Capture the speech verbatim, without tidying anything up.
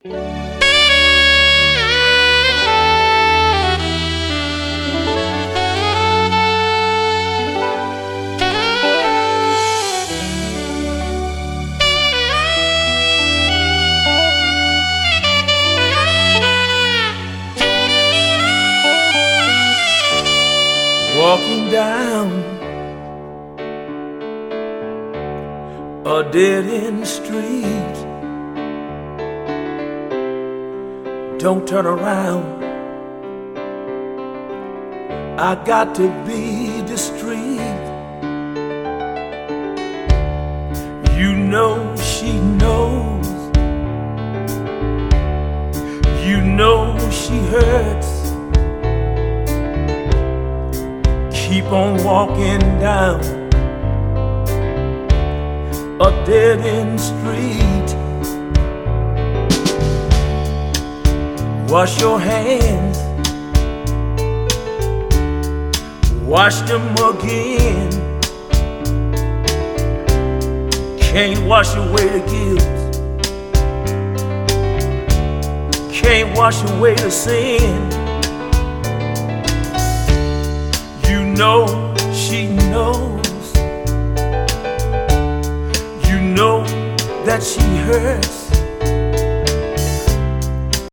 Walking down a dead-end street, don't turn around, I got to be discreet. You know she knows, you know she hurts. Keep on walking down a dead-end street. Wash your hands, wash them again. Can't wash away the guilt, can't wash away the sin. You know she knows, you know that she hurts.